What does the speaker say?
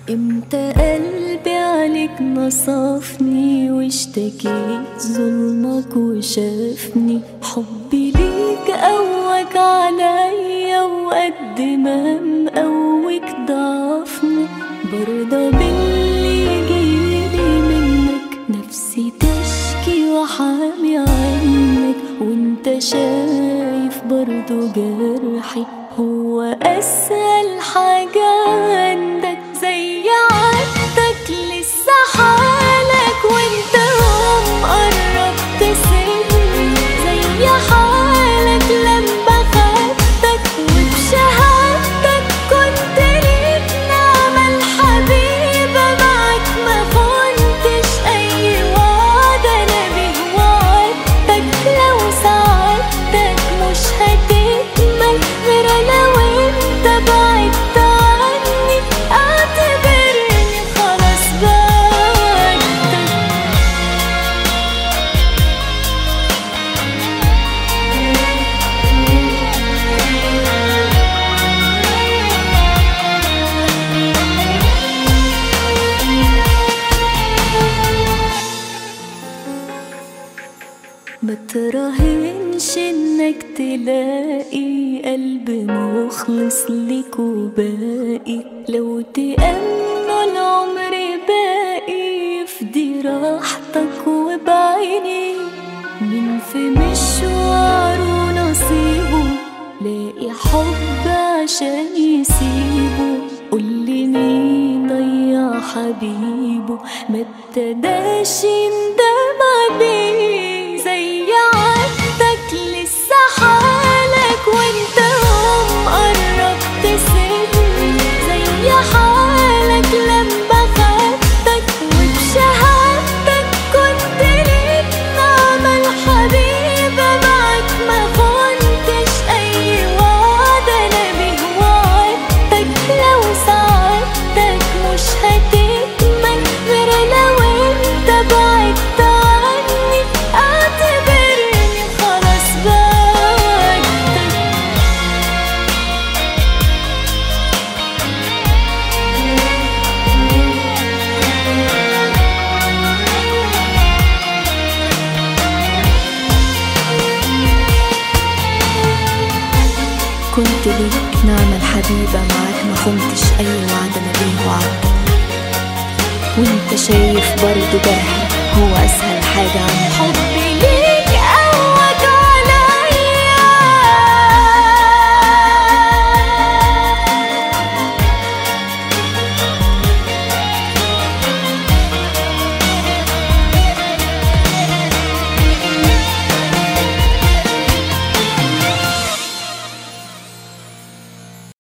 امتى قلبي عليك نصفني واشتكيت ظلمك وشافني؟ حبي ليك قوك عليا وقد ما مقوك ضعفني. برضى باللي جيلي منك، نفسي تشكي وحامي عنك، وانت شايف برضو جرحي هو أسهل حاجة عندك. زي عادتك لسه حالك وانت مقرب تسيبني، زي حالك لما خدتك وبشهادتك كنت ليك نعمة الحبيبة. معاك ما كنتش أي وعد أنا بيه وعدتك، لو ساعدتك مش هتكمل غير أنا وانت بعدت عني. اعتبرني خلاص بعدتك. ما تراهنش انك تلاقي قلب مخلص ليك وباقي، لو تأمنوا العمر باقي يفدي راحتك وبعيني. من في مشواره نصيبه لاقي حب عشان يسيبه، قولي مين ضيع حبيبه ما ابتداش يندم عليه. زي عادتك لسه حالك وانت مقرب تسيبني، زي حالك لما خدتك وبشهادتك كنت ليك نعمة الحبيبة. معاك ما كنتش أي وعد أنا بيه وعدتك، لو ساعدتك مش هتكمل غير أنا وانت بعدت عني. اعتبرني خلاص بعدتك. كنت ليك نعمة الحبيبة، معاك ما خنتش أي وعد أنا بيه وعدتك، وانت شايف برضو جرحي هو أسهل حاجة عندي.